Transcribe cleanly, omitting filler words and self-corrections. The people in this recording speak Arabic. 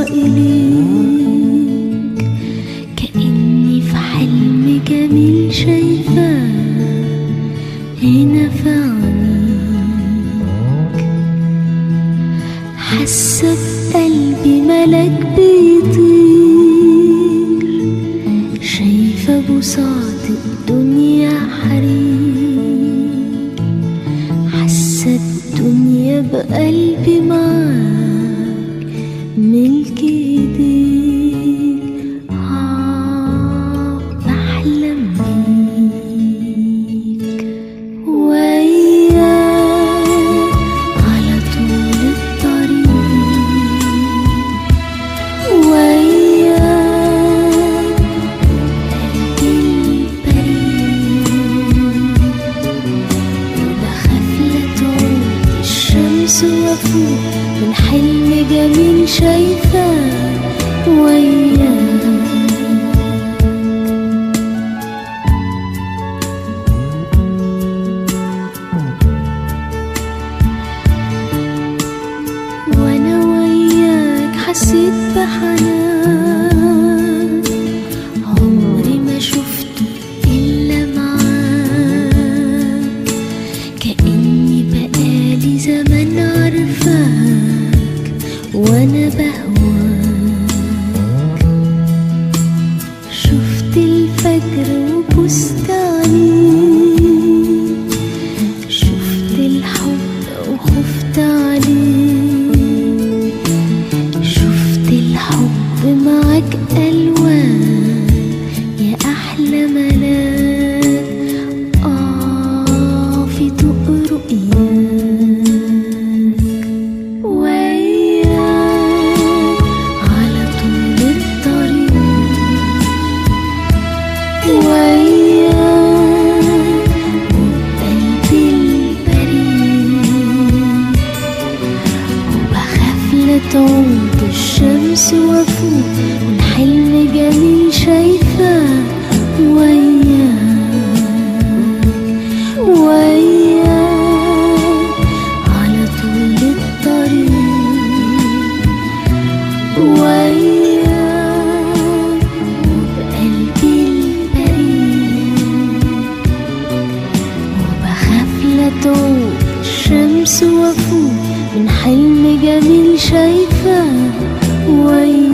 إليك، كأني في حلم جميل شايفاه هنا في عينيك. حاسة بقلبي ملاك بيطير، شايفة بساط الدنيا حرير، حاسة الدنيا بقلبي معاك ملك ايديك. بحلم بيك وياك على طول الطريق، وياك قلبي البريء، وبخاف لا تعود الشمس وافوق من حلم جميل شايفاه وياك. وانا وياك حسيت بحنان عمري ما شفته الا معاك، كأني بقالي زمان عارفاك وانا بهواك. شفت الفجر وبصت عليك، شفت الحب وخفت عليك، شفت الحب معاك ألوان يا أحلى ملاك. في ضوء رؤياك وياك على طول الطريق، وياك وبقلبي البريء، وبخاف لا تعود الشمس وافوق من حلم جميل شايفاه وياك. وياك على طول الطريق، وياك وبقلبي البريء، وبخاف لا تعود الشمس وافوق من حلم جميل شايفاه وياك.